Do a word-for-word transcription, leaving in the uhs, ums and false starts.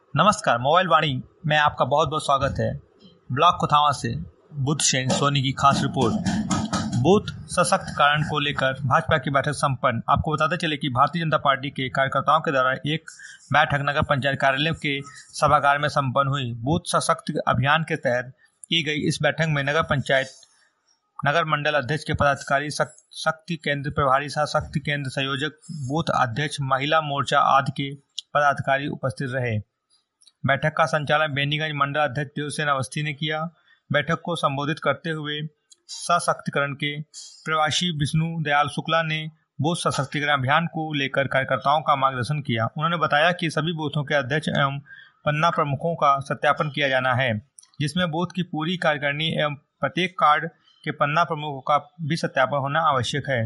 नमस्कार, मोबाइल वाणी में आपका बहुत बहुत स्वागत है। ब्लॉक कुथावा से बुद्ध सेन सोनी की खास रिपोर्ट। बूथ सशक्तिकरण को लेकर भाजपा की बैठक संपन्न। आपको बताते चले कि भारतीय जनता पार्टी के कार्यकर्ताओं के द्वारा एक बैठक नगर पंचायत कार्यालय के सभागार में संपन्न हुई। बूथ सशक्ति अभियान के तहत की गई इस बैठक में नगर पंचायत नगर मंडल अध्यक्ष के पदाधिकारी, शक्ति केंद्र प्रभारी, शक्ति केंद्र संयोजक, बूथ अध्यक्ष, महिला मोर्चा आदि के पदाधिकारी उपस्थित रहे। बैठक का संचालन बेनीगंज मंडल अध्यक्ष देवसेन अवस्थी ने किया। बैठक को संबोधित करते हुए सशक्तिकरण के प्रवासी विष्णु दयाल शुक्ला ने बूथ सशक्तिकरण अभियान को लेकर कार्यकर्ताओं का मार्गदर्शन किया। उन्होंने बताया कि सभी बूथों के अध्यक्ष एवं पन्ना प्रमुखों का सत्यापन किया जाना है, जिसमें बूथ की पूरी कार्यकारिणी एवं प्रत्येक कार्ड के पन्ना प्रमुखों का भी सत्यापन होना आवश्यक है।